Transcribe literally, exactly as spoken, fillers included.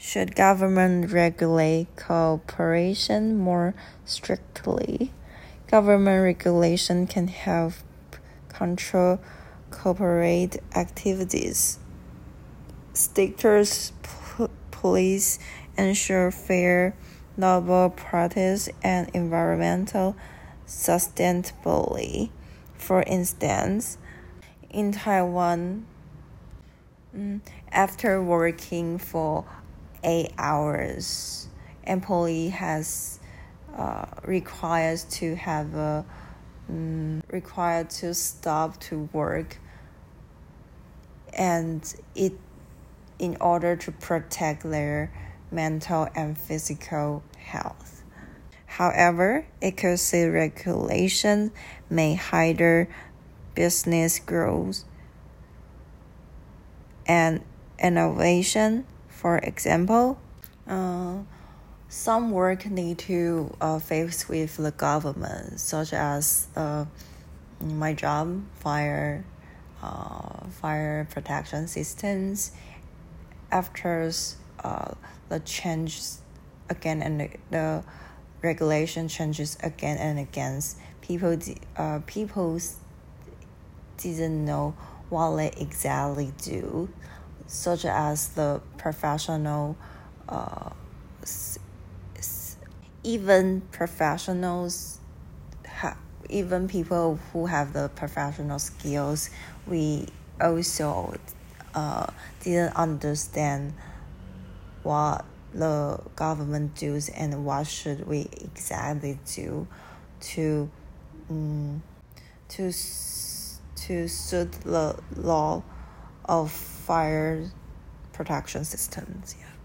Should government regulate cooperation more strictly? Government regulation can help control corporate activities. Stricter p- police ensure fair labor practice and environmental sustainability. For instance, in Taiwan, after working for eight hours, employee has uh, requires to have a um, required to stop to work, and it in order to protect their mental and physical health. However, excessive regulation may hinder business growth and innovation. For example, uh, some work need to uh, face with the government, such as uh, my job, fire, uh, fire protection systems. After uh, the changes again and the regulation changes again and again, people uh, people didn't know what they exactly do, such as the professional, uh, even professionals, ha- even people who have the professional skills, we also uh, didn't understand what the government does and what should we exactly do to um, to to suit the law of fire protection systems. Yeah.